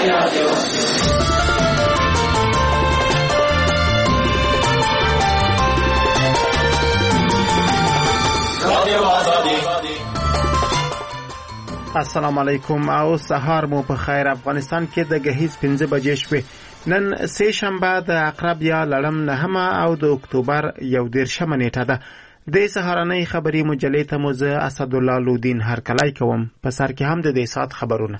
السلام علیکم او سهار مو په خیر. افغانستان کې د گهیز 15 بجې شوې. نن سه شنبه د عقرب یا لړم 9 او د اکتوبر 11 نیټه ده. د سهارنۍ خبري مجلې ته مو زه اسدالله لودین هرکلی کوم. په سر کې هم د دې سات خبرونه.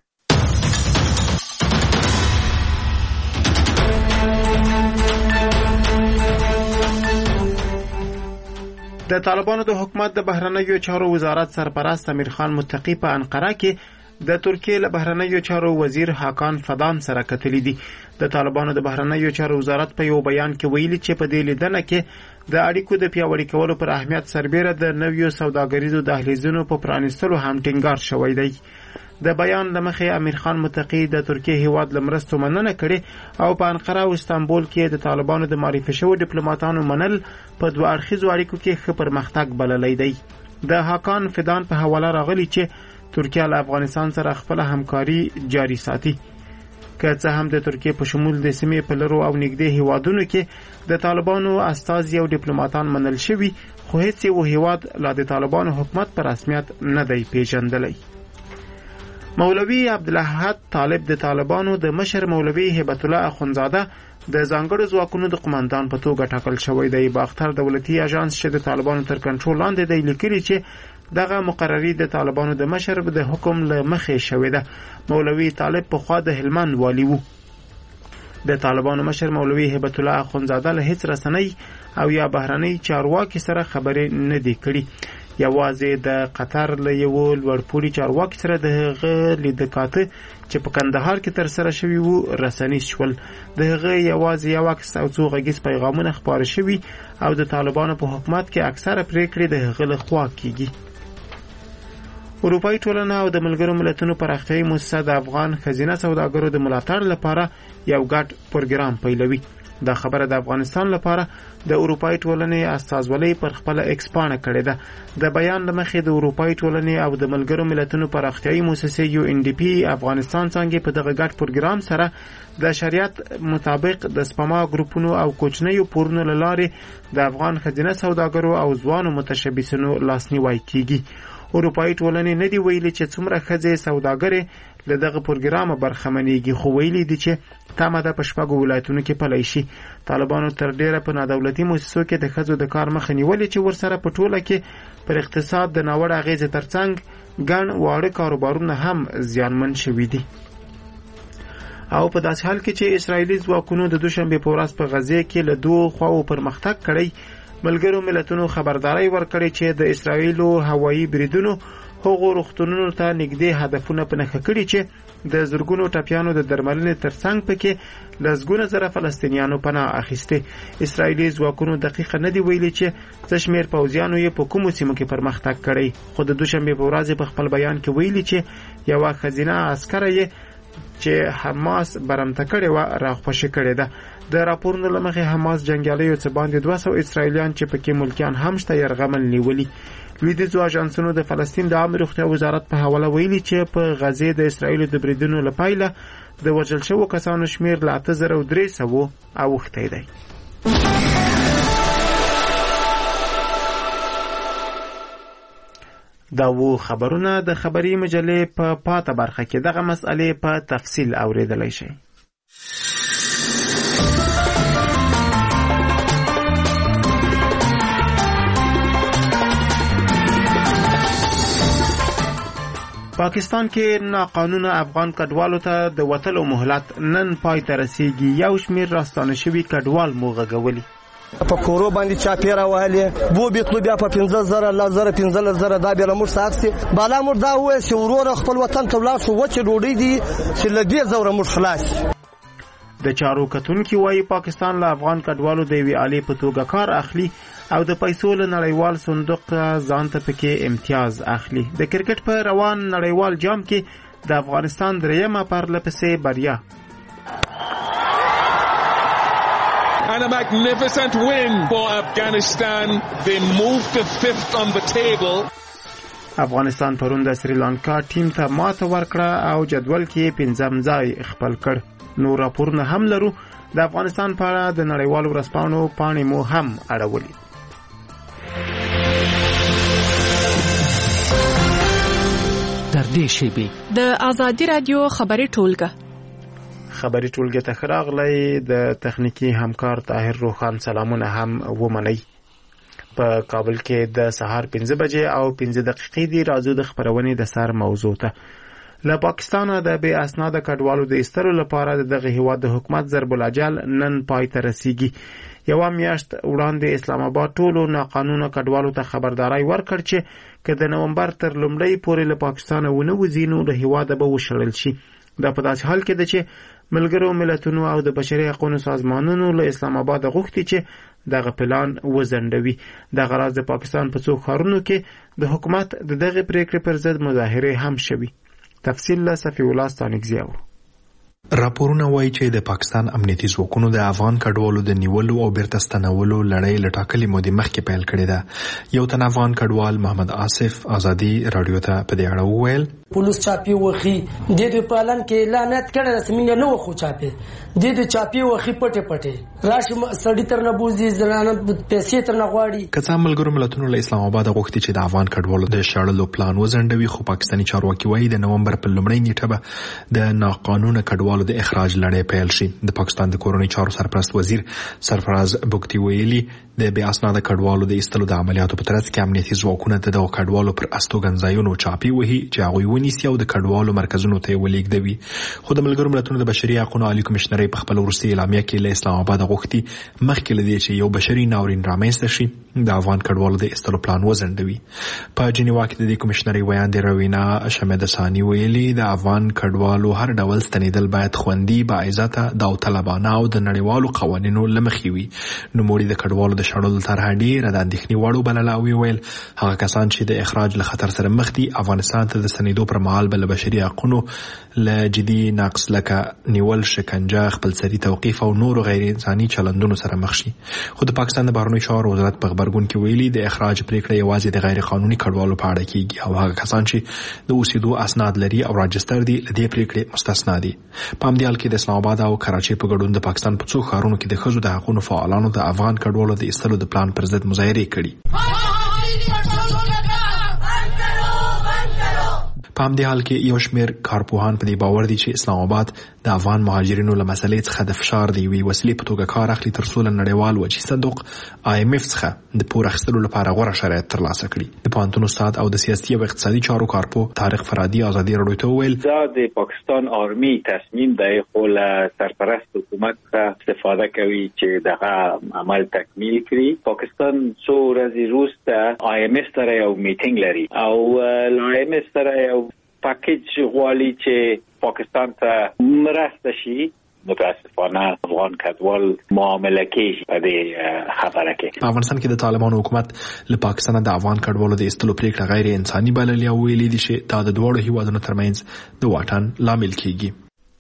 د طالبانو د حکومت د بهرنیو چارو وزارت سرپرست امیر خان متقی په انقره کې د ترکیه له بهرنیو چارو وزیر حاکان فدان سره کتلی دي. د طالبانو د بهرنیو چارو وزارت په یو بیان کې ویلي چې په دې لیدنه کې د اړیکو د پیاوړي کولو پر اهمیت سربېره د نویو سوداګریزو دهلیزونو په پرانیستلو هم ټینګار شوی دی. د بیان لمخې امیر خان متقی د ترکیه هیواد لمرستو مننه کړي او په انقره او استانبول کې د طالبانو د معرفي شوو ډیپلوماټانو منل په دوه اړخیزو اړیکو کې ښه پرمختګ بللی دی. د حاکان فدان په حواله راغلی چې ترکیه له افغانستان سره خپل همکاري جاري ساتي. که څه هم د ترکیه په شمول د سیمې په لرو او نږدې هیوادونو کې د طالبانو استازي او ډیپلوماټان منل شوي، خو هیڅ یو هیواد لا د طالبانو حکومت په رسمیت نه دی پیژندلی. مولوی عبدالاحد طالب د طالبانو د مشر مولوی هبت الله اخونزاده د ځانګړو ځواکونو د قوماندان په توګه ټاکل شوی دی. باختر دولتي اژانس چې د طالبانو تر کنټرول لاندې دی لیکلي چې دغه مقرري د طالبانو د مشر د حکم له مخې شوې ده. مولوی طالب پخوا د هلمند والی وو. د طالبانو مشر مولوی هبت الله اخونزاده له هیڅ رسنۍ او یا بهرنۍ چارواکي سره خبرې نه دی کړي. یوازې د قطر له یو لوړپوړي چارواکي سره د هغه لیدکاته چې په کندهار کې تر سره شوي وو رسنیز شول. د هغه یوازې یو عکس او څو غږیز پیغامونه خپاره شوي او د طالبانو په حکومت کې اکثره پریکړې د هغه له خوا کیږي. اروپایي ټولنه او د ملګرو ملتونو پراختیایي موسسه د افغان ښځینه سوداګرو د ملاتړ لپاره یو ګډ پروګرام پیلوي. دا خبره د افغانستان لپاره د اروپایي ټولنې استازولۍ پر خپل ایکس پاڼه کړې ده. د بیان له مخې د اروپایي ټولنې او د ملګرو ملتونو پراختیایي موسسې UNDP افغانستان څنګه په دغه ګډ پروګرام سره د شریعت مطابق د سپما ګروپونو او کوچنیو پورونو له لارې د افغان ښځینه سوداګرو او ځوانو متشبثینو لاسنیوی کیږي. اروپایي ټولنې نه دی ویلي چې څومره ښځې سوداګرې له دغه پروګرام برخمنېږي، خو ویلي دي چې تمه ده په 6 ولایتونو کې پلی شي. طالبانو تر ډیره په نادولتي موسسو کې د ښځو د کار مخه نیولې چې ورسره په ټوله کې پر اقتصاد د ناوړه اغیزې ترڅنګ ګڼ واړه کاروبارونه هم زیانمن شوي دي. او په داسې حال کې چې اسرائیلي ځواکونو د دوشنبې په ورځ په غزې کې له دوه خواو پرمختګ کړی، ملګرو ملتونو خبرداري ورکړې چې د اسرائیلو هوایي بریدونو هغو روغتونونو ته نږدې هدفونه په نښه کړي چې د زرګونو ټپیانو د درملنې ترڅنګ پکې لسګونه زره فلسطینیانو پناه اخیسته. اسرائیلي ځواکونو دقیقه نه دی ویلي چې څه شمېر پوځیانو یې په کومو سیمو کې پرمختګ کړی، خو د دوشنبې په ورځ په خپل بیان کې ویلي چې یوه ښځینه عسکره یې چې حماس برمته کړې وه راخوشي کړې ده. د راپورونو له مخې حماس جنګیالیو څه باندې 200 اسرائیلیان چې پکې ملکیان هم شته یرغمل نیولي. لویدیځو اژانسونو د فلسطین د عامه روغتیا وزارت په حواله ویلي چې په غزې د اسرائیلو د بریدونو له پایله د وژل شوو کسانو شمېر له 8300 اوښتی دی. دا وو خبرونه د خبري مجلې په پاته برخه کې. دغه مسئلې په تفصیل اوریدلای شئ. پاکستان کې ناقانونه افغان کډوالو ته د وتلو مهلت نن پای ته رسیږي. یو شمېر راستانه شوي کډوال مو غږولي. په کورو باندې چاپیره وهلې بو بیتلو بیا په 15000 لزر 15000 دا بیره مور ساخسي بالا مور دا وې چې ورور خپل وطن ته ولاړ شو وچه ډوډۍ دي چې لدې زوره مور خلاص. د چارو کتونکي وایي پاکستان له افغان کډوالو د وی عالی په توګه کار اخلي او د پیسو له نړیوال صندوق ځان ته پکې امتیاز اخلي. د کرکټ په روان نړیوال جام کې د افغانستان دریمه پرلپسې بریا. And a magnificent win for Afghanistan. They moved to 5th on the table. افغانستان پرون د سریلانکا ټیم ته ماته ورکړه او جدول کې 5م ځای خپل کړ. نو راپورونه هم لرو. د افغانستان په اړه د نړیوالو ورځپاڼو پاڼې مو هم اړولې. در دې شیبې د آزادي رادیو خبري ټولګه ته ښه راغلی. د تخنیکی همکار طاهر روخان سلامونه هم ومنئ. په کابل کې د سهار 5 بجې او 15 دقیقې دی. راځو د خبرونې د سر موضوع ته. له پاکستانه د بې اسناده کډوالو د ایستلو لپاره دغه هیواد د حکومت ضرب الاجل نن پای ته رسیږي. یوه میاشت وړاندې اسلام آباد ټولو ناقانونه کډوالو ته خبرداري ورکړ چې که د نومبر تر لومړۍ پورې له پاکستانه ونه وځي نو له هیواده به وشړل شي. دا په داسې حال کې ده چې ملګرو ملتونو او د بشري حقوقو سازمانونو له اسلام آباد غوښتي چې دغه پلان وزندوي. دغه راز د پاکستان په څو ښارونو کې د حکومت دغه پریکړې پر ضد مظاهره هم شوي. تفصیل له صفی الله ستانکزی اورو. راپورونه وایي چې د پاکستان امنیتي ځواکونو د افغان کډوالو د نیولو او بیرته ستنولو لړۍ له ټاکلې مودې مخکې پیل کړې ده. یو تن افغان کډوال محمد آصف آزادي رادیو ته په دې اړه وویل: پولیس چاپی وخی د دې پالن کې اعلانات کړه رسمي نه وخو چاپی د دې چاپی وخی پټه راشي سړی تر نه بوزي زنانه پیسې تر نه غواړي. کڅا ملګرو ملتونو له اسلام آباد غوښتي چې د افغان کډوالو د شړلو پلان وزندوي، خو پاکستاني چارواکي وایي د نومبر په لومړۍ نیټه به د ناقانونه کډوالو د اخراج لړۍ پیل شي. د پاکستان د کورنۍ چارو سرپرست وزیر سرفراز بوکتی ویلي د بې اسناده کډوالو د ایستلو د عملیاتو په ترڅ کې امنیتي ځواکونه د دغو کډوالو پر استوګنځایونو چاپی وهي چې هغوی ونیسي او د کډوالو مرکزونو ته ولېږدوي. خو د ملګرو ملتونو د بشري حقوقو عالی کمشنرۍ په خپل وروستي اعلامیه کې له اسلام آباد غوښتي مخکې له دې چې یو بشري ناورین رامنځته شي د افغان کډوالو د ایستلو پلان وزندوي. په جنیوا کې د دې کمشنرۍ ویاند روینا شمید ثانی ویلي د افغان کډوالو هر ډول ستنېدل باید خوندي، باعزته، داوطلبانه او د نړیوالو قوانینو له مخې وي. نوموړي د کډوالو د شړلو طرحه ډېره د اندېښنې وړ وبلله او ویل هغه کسان چې د اخراج له خطر سره مخ دي افغانستان ته د ستنېدو پر مهال به له بشري حقوقو له جدي نقص لکه نیول، شکنجه، خپلسري توقیف او نورو غیر انساني چلندونو سره مخ شي. خو د پاکستان د بهرنیو چارو وزارت په خبرګون کې ویلي د اخراج پریکړه یوازې د غیر قانوني کډوالو په اړه کیږي او هغه کسان چې د اوسېدو اسناد لري او راجستر دي له دې پریکړې مستثنا دي. په همدې حال کې د اسلام آباد او کراچۍ په ګډون د پاکستان په څو ښارونو کې د ښځو د حقوقو فعالانو د افغان کډوالو د ایستلو د پلان پر ضد مظاهرې کړي. په همدې حال کې یو شمېر کارپوهان په دې باور دي چې اسلام آباد د افغان مهاجرینو له مسلې څخه د فشار د یوې وسیلې په توګه کار اخلي تر څو له نړیوال وجهي صندوق IMF څخه د پور اخیستلو لپاره غوره شرایط ترلاسه کړي. د پوهنتون استاد او د سیاسي او اقتصادي چارو کارپوه طارق فرادي آزادي رادیو ته وویل دا د پاکستان آرمی تصمیم دی خو له سرپرست حکومت څخه استفاده کوي چې دغه عمل تکمیل کړي. پاکستان څو ورځې وروسته IMF سره یو میټینګ لري او IMF سره یو پاکیج غواړي چې پاکستان ته مرسته شي. متاسفانه افغان کډوال معامله کېږي په دې خبره کې. په افغانستان کې د طالبانو حکومت له پاکستان د افغان کډوالو د ایستلو پریکړه غیر انساني بللې او ویلي دي چې دا د دواړو هیوادونو ترمنځ د واټن لامل کېږي.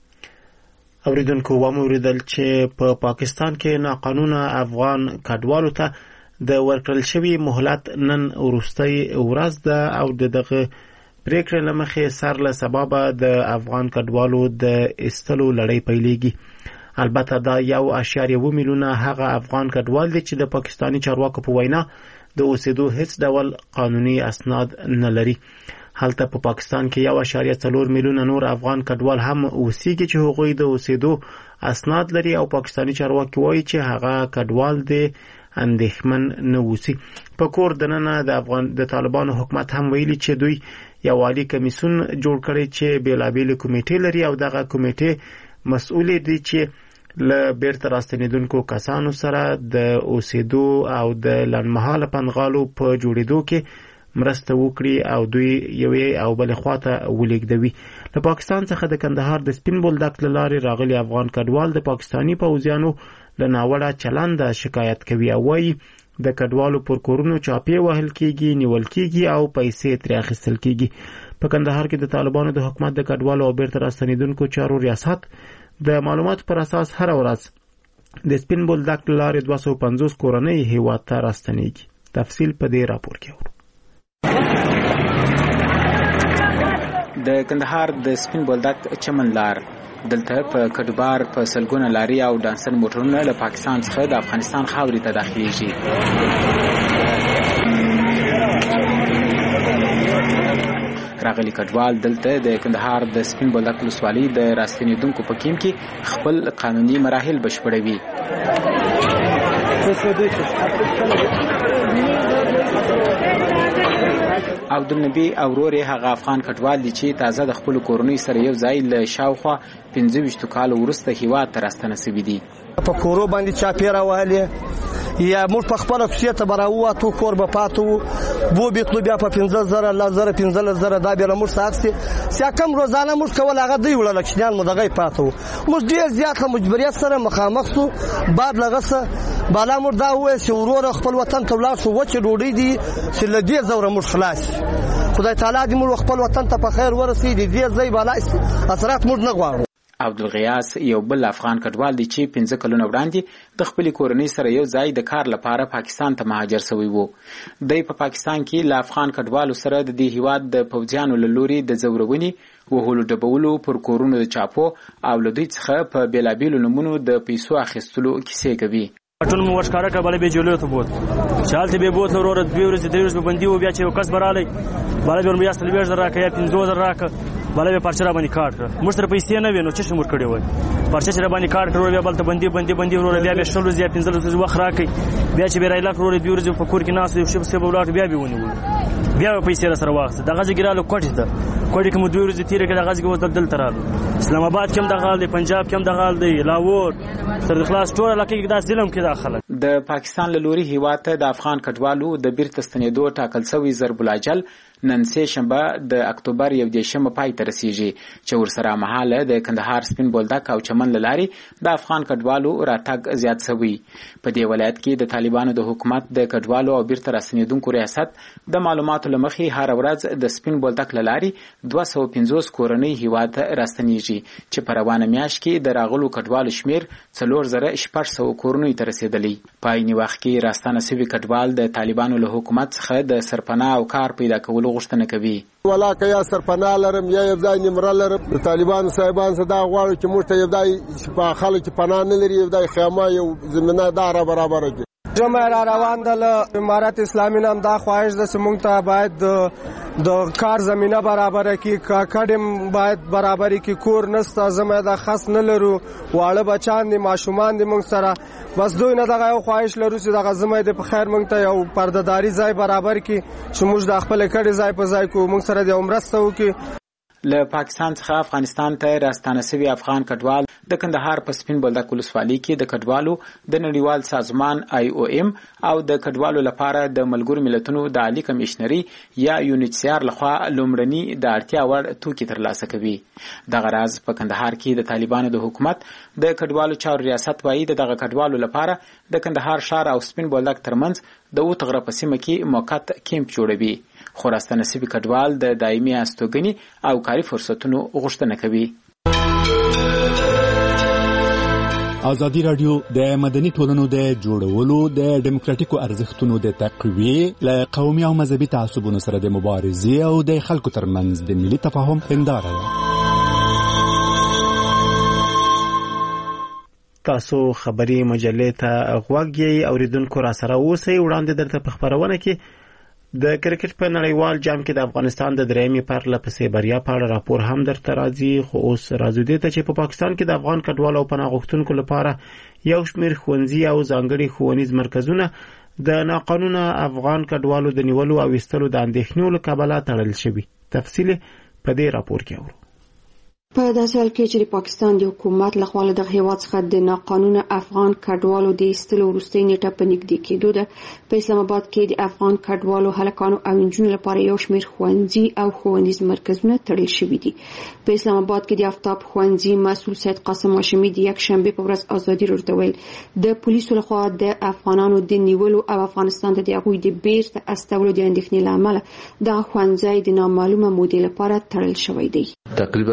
اوریدونکو وموریدل چې په پاکستان کې ناقانونه افغان کډوالو ته د ورکړل شوی مهلت نن وروستۍ ورځ ده او دغه پریکړه لمخې سر له سبب د افغان کډوالو د ایستلو لړۍ پیلېږي. البته دا 1.1 میلیونه هغه افغان کډوال دي چې د پاکستاني چارواکو په وینا د اوسېدو هیڅ ډول قانوني اسناد نه لري. هلته په پاکستان کې 1.4 میلیونه نور افغان کډوال هم اوسېږي چې هغوی د اوسېدو اسناد لري او پاکستاني چارواکي وایي چې هغه کډوال دي اندېښمن نه اوسي. په کور دننه د طالبانو حکومت هم ویلي چې دوی یو عالی کمیسیون جوړ کړی چې بیلابېلې کمیټې لري او دغه کمیټې مسؤل دي چې له بیرته راستنېدونکو کسانو سره د اوسېدو او د لنډمهاله پنغالو په جوړېدو کې مرسته وکړي او دوی یوې او بلې خواته ولېږدوي. له پاکستان څخه د کندهار د سپین بولدک له لارې راغلي افغان کډوال د پاکستاني پوځیانو له ناوړه چلنده شکایت کوي او وایي د کډوالو پر کورونو چاپې وهل کېږي، نیول کېږي او پیسې ترې اخیستل کېږي. په کندهار کې د طالبانو د حکومت د کډوالو او بیرته راستنېدونکو چارو ریاست د معلوماتو پر اساس هر ورځ د سپین بولدک له لارې 250 کورنۍ هیواد ته راستنېږي. تفصیل په دې راپور کې اورو. د کندهار د سپین بولدک چمن لار دلته په کډبار په سلګونه لاري او ډانسن موټرونه له پاکستان څخه د افغانستان خاورې ته داخليږي. راغلي کډوال دلته د کندهار د سپین بولدک ولسوالۍ د راستنیدونکو په کیم کې خپل قانوني مراحل بشپړوي. عبدالنبی او ورور هغه افغان کډوال دي چې تازه د خپل کورنۍ سره یو ځای له شاوخوا 25 کال وروسته هیواد ته راستنه شوي دي. په کورو باندې چاپیره والي یا موږ په خپل کوڅې ته براواتو کور به پاتو بو بیتلو بیا په 15000 الله زره 15000 دا به موږ ساکسي سیا کم روزانه موږ کول هغه دی وړل کښنان مو دغه پاتو موږ ډیر زیات مجبوریت سره مخامخ سو بعد لغسه بالا موږ دا وې چې ورور خپل وطن ته لاړ شو وچ ډوډۍ دي چې لدی زوره موږ خلاص خدای تعالی دې موږ خپل وطن ته په خیر ورسېږي دې ځای بالا اثرات موږ نه غواړو. عبدالغیاس یو بل افغان کډوال دی چې 15 کلونه وړاندې د خپل کورنۍ سره یو ځای د کار لپاره پاکستان ته مهاجر شوی وو. دی په پاکستان کې له افغان کډوالو سره د دې هیواد د پوځیانو له لوري د زورونې وهلو ډبولو پر کورونو د چاپو او له دوی څخه په بیلابیلو نمونو د پیسو اخیستلو کیسې کوي. ټول مو ورښکاره کړه بلې به جوړو ته بوت شالته به بوت ورور د 2 ورځې 3 ورځې بندي و بیا چې کس برالی بلې به بیا 30 راکې یا 15000 راکې بلې به پرچه را باندې کار کړ موږ سره پیسې نه وینو چې موږ کړی وای پرچه چې را باندې کار کړو بیا بلته بندي ورور بیا 16 ورځې یا 15 ورځې وخت راکې بیا چې به رایلا ورور 2 ورځې په کور کې ناس یو شپ سبب ولاټ بیا به ونیول بیا پیسې سره واخته دغه ځګرالو کوټه ته کوټه کې مو 2 ورځې تیر کړه دغه ځګو دل ترالو اسلام آباد کې هم دغه دی پنجاب کې هم دغه دی لاهور سر خلاص ټول لکه دا ظلم کې داخله. د پاکستان له لوري هیواد ته د افغان کډوالو د بیرته ستنېدو ټاکل شوی ضرب الاجل نن سه شنبه د اکتوبر 1 پای ته رسیږي چې ورسره مهاله د کندهار سپین بولدک او چمن لاري د افغان کډوالو راتګ زیات شوی. په دې ولایت کې د طالبانو د حکومت د کډوالو او بیرته راستنېدونکو ریاست د معلوماتو لمخې هر ورځ د سپین بولدک لاري 250 کورنۍ هیواد راستنېږي چې په روانه میاشت کې د راغلو کډوالو شمیر 4600 کورنۍ ته رسیدلی. په عین وخت کې راستنه شوي کډوال د طالبانو له حکومت څخه د سرپناه او کار پیدا کولو غوښتنه کوي. ولاکه یا سرپناه لرم یا یو ځای نمره لرم د طالبانو صاحبان څخه دا غواړي چې موږ ته یو ځای په خلک پناه نه لري یو ځای خیمه یو زمینه دار برابر کړي. جمع را روان د امارات اسلامي نام دا خواهش ده چې موږ ته باید د کار زمینه برابر کړي کډم باید برابر کړي کور نسته زمه د خاص نه لرو واړه بچان دي ماشومان دي موږ سره بس دوی نه دغه خواهش لرو چې دغه زمه د په خیر موږ ته یو پردهداري ځای برابر کړي چې موږ د خپل کډي ځای په ځای کو موږ سره د عمرسته وکړي. له پاکستان څخه افغانستان ته راستانه شوي افغان کډوال د کندهار په سپین بولدک ولسوالۍ کې د کډوالو د نړیوال سازمان IOM او د کډوالو لپاره د ملګرو ملتونو د عالی کمشنري یا UNHCR لخوا لومړني د اړتیا وړ توکي ترلاسه کوي. دغه راز په کندهار کې د طالبانو د حکومت د کډوالو چارو ریاست وايي دغه کډوالو لپاره د کندهار ښار او سپین بولدک ترمنځ د وټغره په سیمه کې موقت کیمپ جوړوي. خو راستنه شوي کډوال د دایمي استوګنې او کاري فرصتونو غوښتنه کوي. ازادي راډیو د مدني ټولنو د جوړولو د ډیموکراتیکو ارزښتونو د تقویې له قومي او مذهبي تعصبونو سره د مبارزې او د خلکو ترمنځ د ملي تفاهم هنداره ده. تاسو خبري مجلې ته غوږ یې اوریدونکو را سره اوسئ. وړاندې درته په خبرونه کې د کرکټ په نړیوال جام کې د افغانستان د درېمې پرله پسې بریا په اړه راپور هم درته راځي. خو اوس راځو دې ته چې په پاکستان کې د افغان کډوالو او پناه غوښتونکو لپاره یو شمېر ښوونځي او ځانګړي ښوونیز مرکزونه د ناقانونه افغان کډوالو د نیولو او ایستلو د اندېښنو له کبله تړل شوي. تفصیل په دې راپور کې اورو. په داسې حال کې چې د پاکستان د حکومت لخوا له دغه هیواد څخه د ناقانونه افغان کډوالو د ایستلو وروستۍ نیټه په نږدې کېدو ده په اسلام آباد کې د افغان کډوالو هلکانو او نجونو لپاره یو شمېر ښوونځي او ښوونیز مرکزونه تړل شوي دي. په اسلام آباد کې د آفتاب ښوونځي مسؤل سید قاسم هاشمي د یکشنبې په ورځ ازادي راډیو ویل د پولیسو لخوا د افغانانو د نیولو او افغانستان ته د هغوی د بیرته استولو د اندېښنې له امله دغه ښوونځی د نامعلومه مودې لپاره تړل شوی دی. تقریبا 4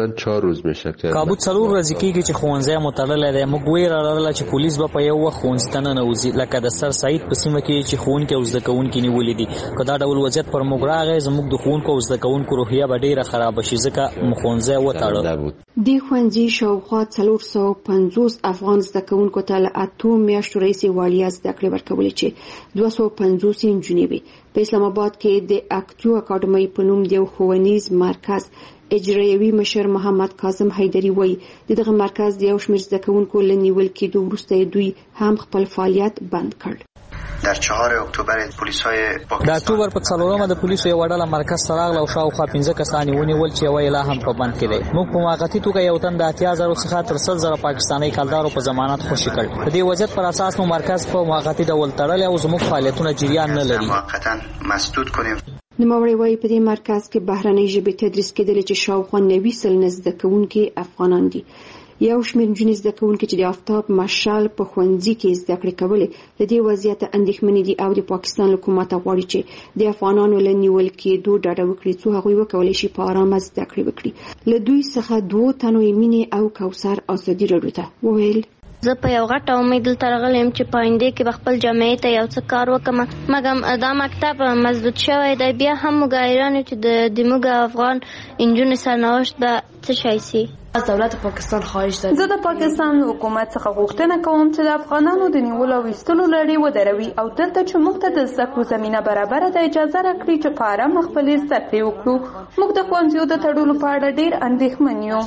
روز میشه که کابو څلور ورځې کېږي چې ښوونځی مو تړلی دی. موږ ویره لرله چې پولیس به په یو وخت ښوونځي ته ننوځي، لکه د سر سعید په سیمه کې چې ښوونکي او زده کوونکي نیولي دي. که دا ډول وضعیت پر موږ راغی، زموږ د ښوونکو او زده کوونکو روحیه به ډېره خرابه شي، ځکه موږ ښوونځی وتړه. دې ښوونځي شاوخوا 450 افغان زده کوونکو ته له 8 میاشتو راهیسې وړیا زده کړې ورکولې چې 250 نجونې وې. په اسلام آباد کې د اکټیو اکاډمۍ په نوم د یو ښوونیز مرکز اجرایوي مشر محمد کاظم حیدري وایي د دغه مرکز د یو شمېر زده کوونکو له نیول کېدو وروسته دوی هم خپل فعالیت بند کړ. در 4 اکتبر پلیسای د اکتوبر په 4مه د پولیسو یو ډله مرکز ته راغله او شاوخوا 15 کسان ونیول چې یو لا هم په بند کې دی. موږ په موقتي توګه یو تن د 80,000 څخه تر 100,000 پاکستاني کلدارو په ضمانت خوشي کړ. په دې وضعیت پر اساس مو مرکز په موقتي ډول تړلی او زموږ فعالیتونه جریان نه لري. موقتا مسدود کنیم. نوموړی وایي په دې مرکز کې بهرنۍ ژبې تدریس کېدلې چې شاوخوا 90 سلنه زده کوونکي افغانان دي. یو شمېر نجونې زده کوونکي چې د آفتاب مشال په ښوونځي کې زده کړې کولې له دې وضعیته اندېښمنې دي او د پاکستان حکومت غواړي چې د افغانانو له نیول کېدو ډډه وکړي څو هغوی وکولی شي په ارامه زده کړې وکړي. له دوی څخه 2 تنو یې مینې او کوثر ازادي راډیو ته وویل زه په یو غټه امید دلته راغلی یم چې په آینده کې به خپل جامعې ته یو څه کار وکړم، مګر دا مکتب مسدود شوی دی. بیا هم موږ حیران یو چې د موږ افغان نجونو سرنوشت به څه شی سي. دولت پاکستان خواهش دارم. زه د پاکستان حکومت څخه غوښتنه کوم چې د افغانانو د نیولو او ایستلو لړۍ ودروي او دلته چې موږ ته د زده کړو زمینه برابره ده اجازه راکړي چې په ارامه خپلې زده کړې وکړو. موږ د ښوونځیو د تړلو په اړه ډېر اندېښمن یو.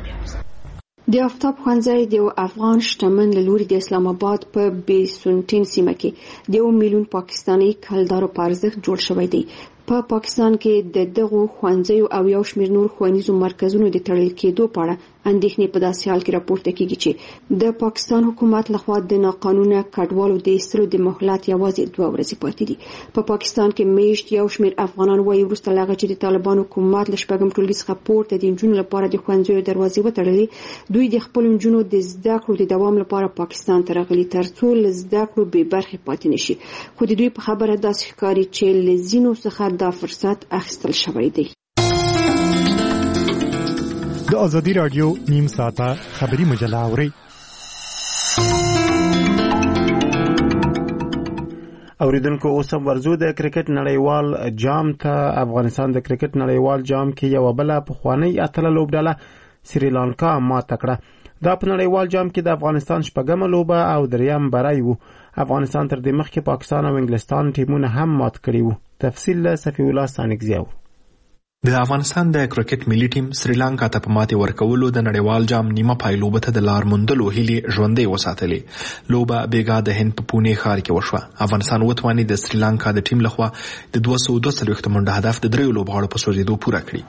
د آفتاب ښوونځی د یو افغان شتمن له لوري د اسلام آباد په بیسونټین سیمه کې د 1 میلیون پاکستاني کلدارو په ارزښت جوړ شوی دی. په پاکستان کې د دغو ښوونځیو او یو شمېر نور ښوونیزو مرکزونو د تړل کېدو په اړه اندېښنې په داسې حال کې راپورته کېږي چې د پاکستان حکومت لخوا د ناقانونه کډوالو د ایستلو د مهلت یوازې 2 ورځې پاتې دي. په پاکستان کې میشت یو شمېر افغانان وایي وروسته له هغه چې د طالبان حکومت له 8م ټولګي څخه پورته د نجونو لپاره د ښوونځیو دروازې وتړلې، دوی د خپلو نجونو د زده کړو د دوام لپاره پاکستان ته راغلي ترڅو له زده کړو بې برخې پاتې نشي. خو د دوی په خبره داسې ښکاري چې له ځینو څخه دا فرصت اخیستل شوی دی. د ازادي رادیو نیم ساعته خبری مجله اوري. اوریدونکو اوس هم ورزو د کرکټ نړیوال جام ته. افغانستان د کرکټ نړیوال جام کې یو بل پخوانی اتله لوبډله سریلانکا ماته کړه. دا په نړیوال جام کې د افغانستان 8مه لوبه او 3م بری وو. افغانستان تر دې مخکې پاکستان او انګلستان ټیمونه هم مات کړي وو. تفصیل له صفی الله سانګزیو. د افغانستان د کرکټ ملي ټیم سریلانکا ته په ماتې ورکولو د نړیوال جام نیمه پایلوبه ته د لار موندلو هیلې ژوندۍ وساتلې. لوبه بیګا د هند په پونه ښار کې وشوه. افغانستان وتوانید د سریلانکا د ټیم لخوا د 242 منډه هدف د 3 لوبغاړو په سوځېدو پوره کړی.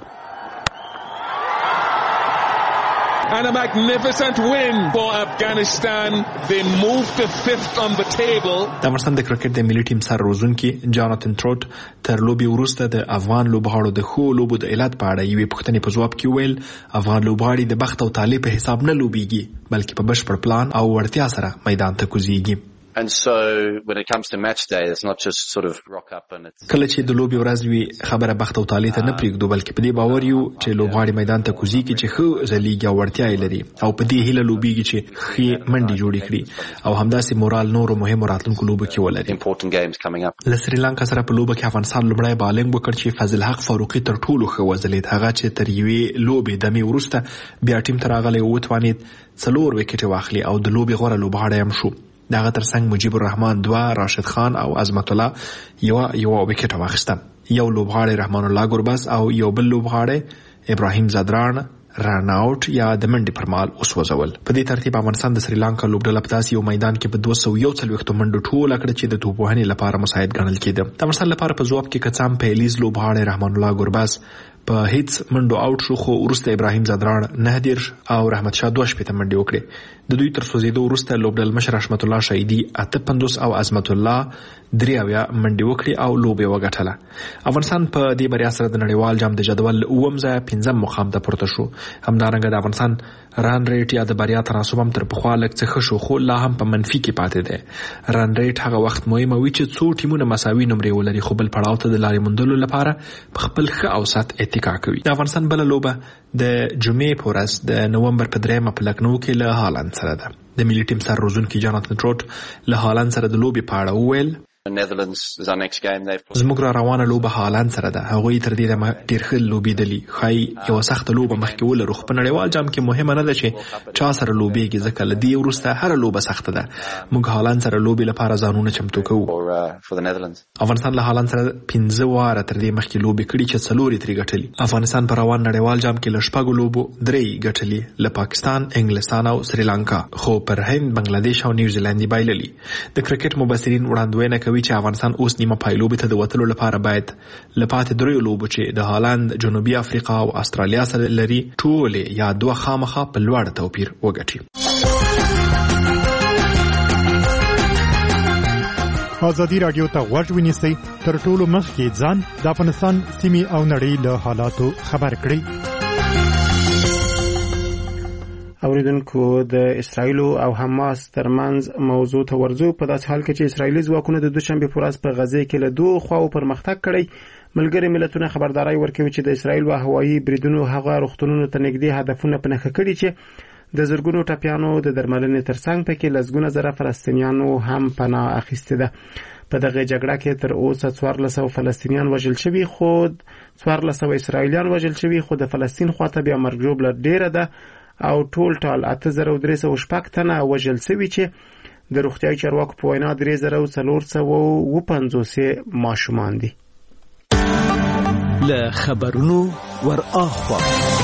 And a magnificent win for Afghanistan. They moved to 5th on the table. د افغانستان د کرکټ د ملي ټیم سر روزونکي جاناتن تروت تر لوبي وروسته د افغان لوبغاړو د خو لوبو د علت په اړه یوې پوښتنې په ځواب کې ویل افغان لوبغاړي د بخت او طالع په حساب نه لوبيږي بلکې په بشپړ پلان او وړتیا سره میدان ته کوزيږي. And so when it comes to match day, it's not just sort of rock up and it's کله چې د لوبي ورځ وي خبره بخت او طالع ته نه پریږدو بلکې په دې باور یو چې لوبغاړي میدان ته کوزيږي چې خو ځلیږي او وړتیا یې لري او په دې هیله لوبيږي چې خې منډي جوړې کړي او همداسې مورال نور مهم راتلونکو لوبو کې ولري. important games coming up. له سریلانکا سره په لوبه کې افغانستان لومړی بالنګ وکړ چې فضل حق فاروقي تر ټولو ښه وځلید. هغه چې تر یوې لوبې دمې وروسته بیا ټیم ته راغلی او وتوانید 4 وکټ واخلي او د لوبې غوره لوبغاړی هم شو. دغه ترڅنګ مجيب الرحمن 2، راشد خان او عظمت الله یو وکټ واخیسته. یو لوبغاړی رحمان الله ګرباس او یو بل لوبغاړی ابراهیم زادران رن آوټ یا د منډي پر مهال وسوځول. په دې ترتیب افغانستان د سریلانکا لوبډله په داسې یو میدان کې په 241 منډو ټوله کړه چې د توپوهنې لپاره مساعد ګڼل کېده. د افغانستان لپاره په ځواب کې کڅام پیلیز لوبغاړی رحمان الله ګرباس په هیڅ منډو آوټ شو، خو وروسته ابراهیم زادران 9 او رحمت شاه 2 منډې وکړې. د دوی تر سوځېدو وروسته لوبډل مشر رحمت الله شهیدي 58 او عظمت الله 3 منډې وکړې او لوبه وګټله. افغانستان په دې بریا سره د نړیوال جام د جدول 5 مقام ته پورته شو. همدارنګه د افغانستان ران ریټ یا د بریا تناسب هم تر پخوا لږ څه ښه شو، خو لا هم په منفي کې پاتې دی. ران ریټ هغه وخت مهمه وي چې څو ټیمونه مساوي نمرې ولري، خو بل پړاو ته د لارې موندلو لپاره په خپل ښه اوسط اتکا کوي. د افغانستان بل لوبه د جمعې په ورځ د نومبر په 3 په لکنو کې له هالند سره ده. د ملي ټیم سر روزونکي جاناتن ټروټ له هالند سره د لوبې په اړه وویل Netherlands is our next game. زموږ را روانه لوبه هالند سره ده. هغوی تر دې دمه ډېر ښه لوبېدلي. ښایي یوه سخته لوبه مخکې ولرو، خو په نړیوال جام کې مهمه نه ده چې چا سره لوبېږي، ځکه له دې وروسته هره لوبه سخته ده. موږ هالند سره لوبې لپاره ځانونه چمتو کوو. افغانستان له هالند سره 15 واره تر دې مخکې لوبې کړي چې 4 یې ترې ګټلي. افغانستان په روان نړیوال جام کې له 6 لوبو 3 ګټلي، له پاکستان، انګلستان او سریلانکا، خو پر هند، بنگلاديش او نیوزیلند یې بایللي. د کرکټ مبصرین وړاندوینه کوي چې افغانستان اوس نیمه پایلوبې ته د وتلو لپاره باید له پاتې 3 لوبو چې د هالند، جنوبي افریقا او استرالیا سره لري ټولې یا 2 خامخا په لوړ توپیر وګټي. ازادي رادیو ته غوږ ونیسئ، تر ټولو مخکې ځان د افغانستان سیمې او نړۍ له حالاتو خبر کړئ. اوریدونکو، د اسرایل او حماس ترمنځ موضوع ته ورځو. په داسې حال کې چې اسرایلی ځواکونه د دوشنبه په ورځ په غزه کې له 2 خواو پرمختګ کړی، ملګري ملتونه خبرداري ورکوي چې د اسرایل او هوایي بریدونو هغه روغتونونو ته نږدې هدفونه په نښه کړي چې د زرګونو ټپیانو د درملنې ترڅنګ پکې لسګونه زره فلسطینیانو هم پناه اخیسته ده. په دغه جګړه کې تر اوسه 1400 فلسطینیان وژل شوي، خو 1400 اسرایلیان وژل شوي، خو د فلسطین خواته بیا مرګ ژوبله ډیره ده او ټول 8360 تنه وژل شوي چې د روغتیايي چارواکو په وینا 3450 ماشومان دي. له خبرونو ور اخوا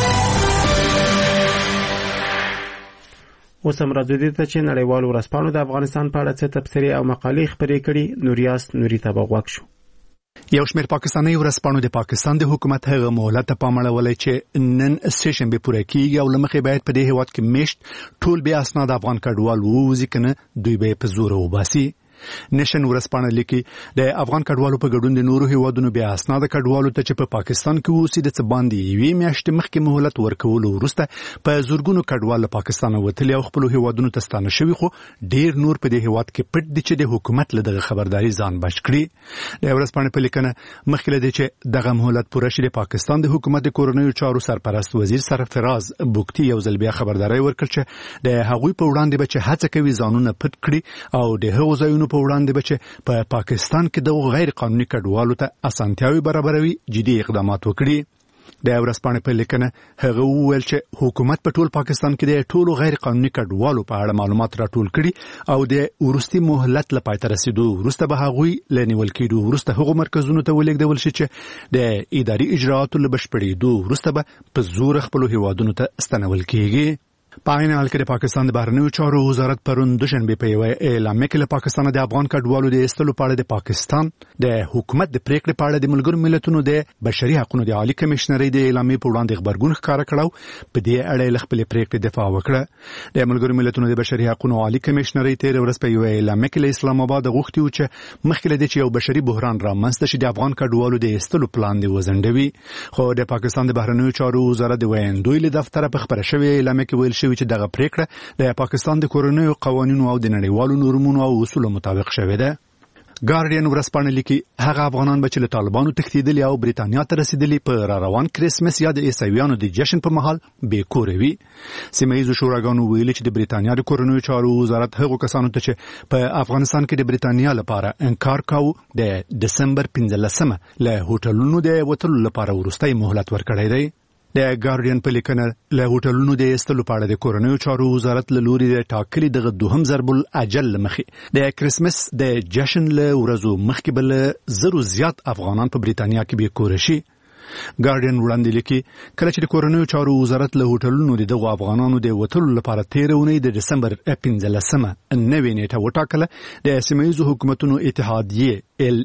اوس هم راځو دې ته چې نړیوالو ورځپاڼو د افغانستان په اړه څه تبصرې او مقالې خپرې کړي. نوریاس نوري ته بغوښ شو. یو شمېر پاکستاني ورځپاڼو د پاکستان د حکومت هغه مهلت ته پام اړولی چې نن سېشنبه پوره کیږي او لمخې باید په دې هیواد کې میشت ټول بیا اسناد افغان کډوال ووځي کنه دوی به په زور وباسي. نشن ورځپاڼه لیکي د افغان کډوالو په ګډون د نورو هیوادونو بیا اسناد کډوالو ته چې په پاکستان کې اوسي د څباندې یوې میاشتې مخکې مهلت ورکولو وروسته په زورګونو کډوال له پاکستان وتلي او خپل هیوادونو ته ستانه شوي، خو ډیر نور په دې هیواد کې پټ دي چې د حکومت له دغه خبرداري ځان بچ کړي. د ورځپاڼې په لیکنه مخکې له دې چې دغه مهلت پوره شي، د پاکستان د حکومت د کورنیو چارو سرپرست وزیر سرفراز بوکتی یو ځل بیا خبرداري ورکړه چې د هغوی په وړاندې به چې هڅه کوي ځانونه پټ کړي او د هغو ځایونو په وړاندې به چې په پاکستان کې د غیر قانوني کډوالو ته اسانتیاوي برابروي جدي اقدامات وکړي. د ورځپاڼې په لیکنه هغه وویل چې حکومت په ټول پاکستان کې د ټولو غیر قانوني کډوالو په اړه معلومات راټول کړي او د ورستي مهلت لپاره تر رسیدو وروسته به هغوی لنیول کېدو وروسته هغو مرکزونو ته ولېږدول شي چې د اداري اجراءاتو له بشپړېدو وروسته به په زور خپل هیوادونو ته ستنول کېږي. په عین حال کې د پاکستان د بهرنیو چارو وزارت پرون دوشنبه په یو اعلامیه کې له پاکستان د افغان کډوالو د ایستلو په اړه د پاکستان د حکومت د پریکړې په اړه د ملګرو ملتونو د بشري حقوقو د عالی کمشنرۍ د اعلامیې په وړاندې خبرګون ښکاره کړو. په دې اړه له خپل پریکړې دفاع وکړه. د ملګرو ملتونو د بشري حقوقو عالی کمشنرۍ تیر ورځ په یو اعلامیه کې له اسلام آباد غوښتي و چې مخکې له دې چې یو بشري بحران رامنځته شي د افغان کډوالو د ایستلو پلان دی وزندوي. خو د پاکستان د بهرنیو چارو وزارت د ویندوی له دفتر په خبره شوی اعلامیه کې ویل شوی چې دغه پریکړه د پاکستان د کورنیو قوانینو او د نړیوالو نورمونو او اصولو مطابق شوې ده. ګارډین ورځپاڼه لیکي هغه افغانان به چې له طالبانو تښتېدلي او بریتانیا ته رسیدلي په روان کرسمس یا د عیسویانو د جشن په مهال بې کوره وي. سیمه ییزو شوراګانو ویلي چې د بریتانیا د کورنیو چارو وزارت هغو کسانو ته چې په افغانستان کې د بریتانیا لپاره انکار کاوه د دسمبر 15 له هوټلونو د وتلو لپاره وروستی مهلت ورکړی دی. د ګارډین په لیکنه له هوټلونو د ایستلو په اړه د کورنیو چارو وزارت له لوري د ټاکلي دغه دوهم ضرب الاجل مخې د کرسمس د جشن له ورځو مخکې بل زرو زیات افغانان په بریتانیا کې بې کوره شي. ګارډین وړاندې لیکي کله چې د کورنیو چارو وزارت له هوټلونو د دغو افغانانو د وتلو لپاره تیر اونۍ د دسمبر 15 نوې نیټه وټاکله، د سیمه ییزو حکومتونو اتحادیې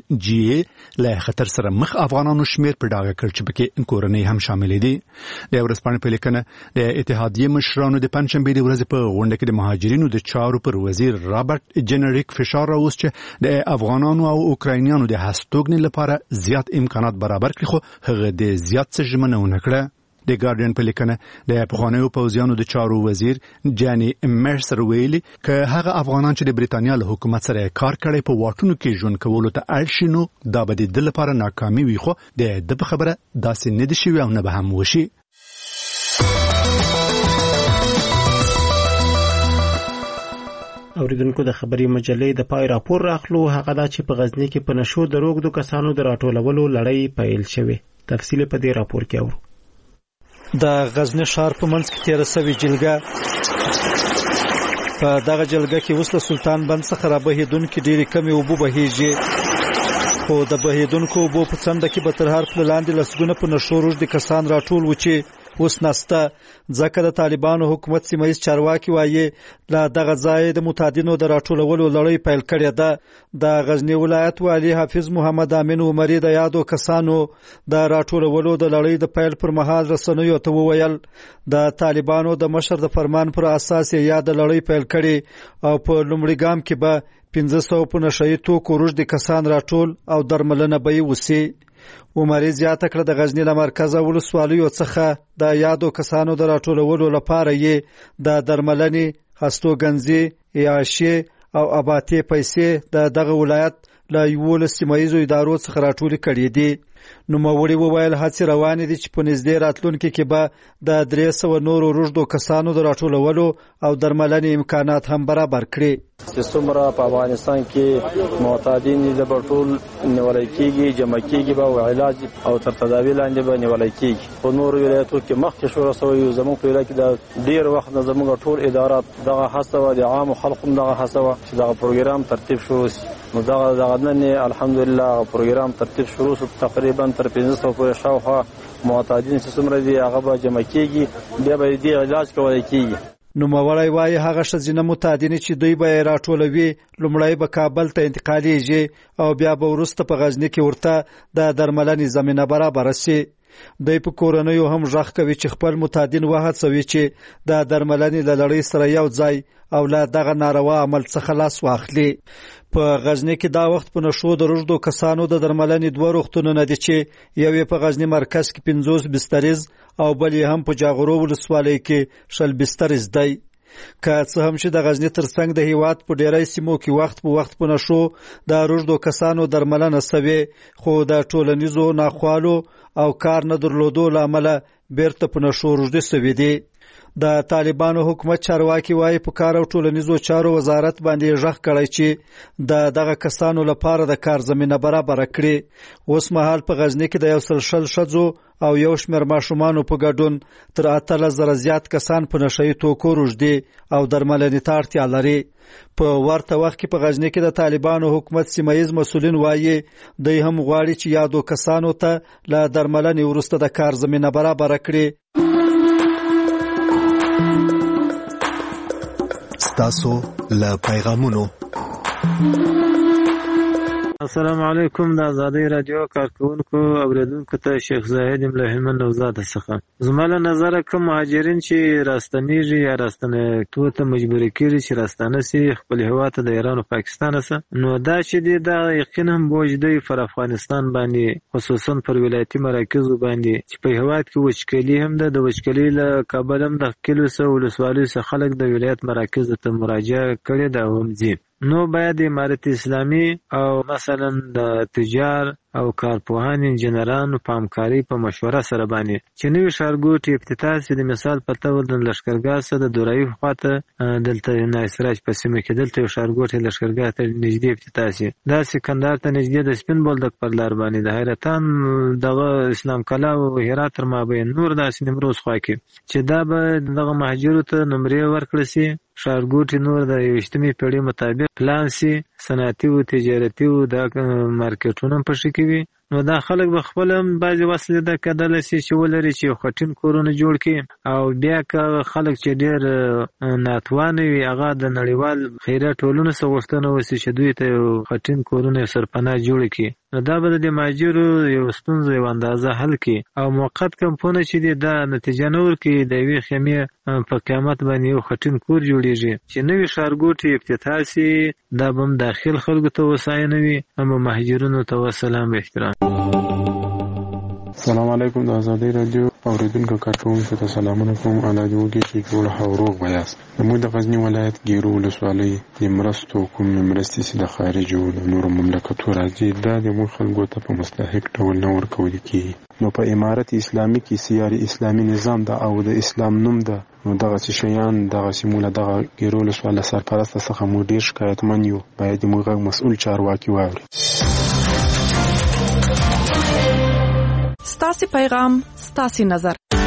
LGA له خطر سره مخ افغانانو شمیر په ډاګه کړ چې پکې کورنۍ هم شامل دي. د ورځپاڼې په لیکنه د اتحادیې مشرانو د پنځشنبې د ورځې په غونډه کې د مهاجرینو د چارو پر وزیر رابرټ جنریک فشار راوست چې د افغانانو او اوکراینیانو د هستوګنې لپاره زیات امکانات برابر کړي، خو هغه د زیات څه ژمنه ونه کړه. د ګارډین په لیکنه د افغاني پوځیانو د چارو وزیر جاني مرسر ویلي که هغه افغانان چې د بریتانیا له حکومت سره کار کړي په واټونو کې ژوند کولو ته اړ شي نو دا به د لپاره ناکامي وي خو د په خبره داسې نه دي شوي او نه به هم وشي. اوریدونکو د خبري مجلې د پای راپور راخلو هغه دا چې په غزنی کې په نشو د روغدو کسانو د راټولولو لړۍ پیل شوه. تفصیل په دې راپور کې اورو. د غزنی ښار په منځ کې تیر شوی جلګه په دغه جلګه کې وسله سلطان بند څخه را بهیدونکو ډېری کمی اوبو بهیږي خو د بهیدونکو اوبو په څنډه کې به تر هر پل لاندې لسګونه په نشو روږدي کسان راټول و چې اوس نسته ځکه د طالبانو حکومت سیمه چارواکي وایي له دغه ځای د متعدینو د راټولولو لړۍ پیل کړې ده. د غزنی ولایت والي حافظ محمد امین عمری د یادو کسانو د راټولولو د لړۍ د پیل پر مهال رسنیو ته وویل د طالبانو د مشر د فرمان پر اساس یې یاد لړۍ پیل کړي او په لومړي ګام کې به 1500 په نشئی توکو روږدي کسان راټول او درملنه به یې وسی. عمر زیاته کړه د غزنی له مرکز ولسوالیو څخه د یادو کسانو د راټولولو لپاره یې د درملنې هستوګنځي عیاشي او آبادی پیسې دغه ولایت له یو لسمایزو ادارو څخه راټول کړي دي. نو موري وویل هڅې روانې دي چې په نږدې راتلونکي کې به د 300 نورو روږدو کسانو د راټولولو او درملنې امکانات هم برابر کړي. څومره په افغانستان کې معتادین د ټول نیولای کېږي جمع کېږي به علاج او تر تداوی لاندې به نیولای کېږي. په نورو ولایتو کې مخکې شو رسوي زموږ په علاقې د ډیر وخت نه زموږ ټول ادارات دغه هڅه و د عام خلکو دغه هڅه و چې دغه پروګرام ترتیب شروع شي. نو دغه نن الحمدلله پروګرام ترتیب شروع شو. تقریبا تر 1500 پورې شاوخوا معتادین چې څومره دي هغه به جمع کېږي بیا به دې علاج کولای کېږي. نو مولای وایي هغه ښځینه متعدینې چې دوی به راټولوي لومړی به کابل ته انتقالیږي او بیا به وروسته په غزنی کې ورته د درملنې زمینه برابره شي. دوی په کورنیو هم غږ کوي چې خپل متعدین وهڅوي چې د درملنې له لړۍ سره یو ځای او له دغه ناروا عمل څخه لاس واخلي. په غزنی کې دا وخت په نشو د روږدو کسانو د درملنې 2 روغتونونه دي چې یو یې په غزنی مرکز کې 50 بستریز او بل یې هم په جاغورو ولسوالۍ کې 60 بستریز دی. که څه هم چې د غزنی ترڅنګ د هیواد په ډیری سیمو کې وخت په وخت په نشو د روږدو کسانو درملنه سوي خو د ټولنیزو ناخوالو او کار نه درلودو لامل بیرته په نشو روږدي سوي دي. د طالبانو حکومت چارواکي وایي په کار او ټولنیزو چارو وزارت باندې غږ کړی چې دغه کسانو لپاره د کار زمينه برابر کړي. اوس مهال په غزنی کې د 100 ښځو او یو شمېر ماشومانو په ګډون تر 8000 زیات کسان په نشئی توکو روږدي او درملنې ته اړتیا لري. په ورته وخت کې په غزنی کې د طالبانو حکومت سیمایي مسؤلین وایي دوی هم غواړي چې یادو کسانو ته له درملنې وروسته د کار زمينه برابر کړي. تاسو له پیغامونو السلام علیکم. د آزادۍ رادیو کارکونکو اوریدونکو ته شیخ زاهد له هلمند نوزاده څخه. زما له نظره کوم مهاجرین چې راستنیږي یا راستنېدو ته مجبور کیږي چې راستانه سي خپل هیواد ته د ایران او پاکستان سره، نو دا چې دا یقینا بوج دی پر افغانستان باندې خصوصا پر ولایتي مراکزو باندې چې په هیواد کې وچکلي هم ده. د وچکلي له کابل هم د کلو سه ولسوالیو څخه خلک د ولایت مراکز ته مراجعه کړي دا هم ځي. نو باید امارت اسلامي او مثلا د تجار او کارپوهان انجنیرانو په همکاري په مشوره سره باندې چې نوي ښارګوټي افتتاح سي. د مثال په توګه د لښکرګاه سره د دورایي خواته دلته نایسراج په سیمه کې دلته یو ښارګوټي لښکرګاه ته نږدې افتتاح سي. دا سکندر ته نږدې د سپین بولدک پر لار باندې د حیرتان دغه اسلام کلا او هرات تر مابین نور داسې نیمروز خوا کې چې دا به دغه مهاجرو ته نمرې ورکړل سي. ښارګوټي نور د 21مې پیړۍ مطابق پلان سي، صنعتي او تجارتي او د مارکیټونو په شکل وي. نو دا خلک به خپل هم بعضې وسلې د کدلی سي چې ولري چې خټین کورونه جوړ کړي او بیا که خلک چې ډېر ناتوانه وي هغه د نړیوال خیریه ټولنو څخه غوښتنه وسي چې دوی ته یو خټین کورونه یو سرپناه جوړ کړي. نو دا به د مهاجرو یو ستونزه یو اندازه حل کړي او موقت کمپونه چې دي دا نتیجه نه ورکوي. د یوې خیمې په قیمت باندې یو خټین کور جوړېږي چې نوي ښارګوټي افتتاح سي. دا به هم داخل خلکو ته وساینه وي، اما مهاجرینو ته وسلام احترام. السلام علیکم د ازادي رادیو اوریدونکو کارکونکو ته سلامونه کوم. الله دې وکړي چې ټول ښه او روغ ویاست. زموږ د غزني ولایت ګیرو ولسوالۍ د مرستو کوم مرستې چې د خارجو د نورو مملکتو راځي دا د موږ خلکو ته په مستحق ډول نه ورکول کېږي. نو په امارت اسلامي کې سیاري اسلامي نظام ده او د اسلام نوم ده، نو دغه شیان دغه سیموله دغه ګیرو ولسوالۍ سرپرست څخه مو ډیر شکایتمن یو. باید موږ مسؤل چارواکي واوري. ستاسي پیغام ستاسي نظر.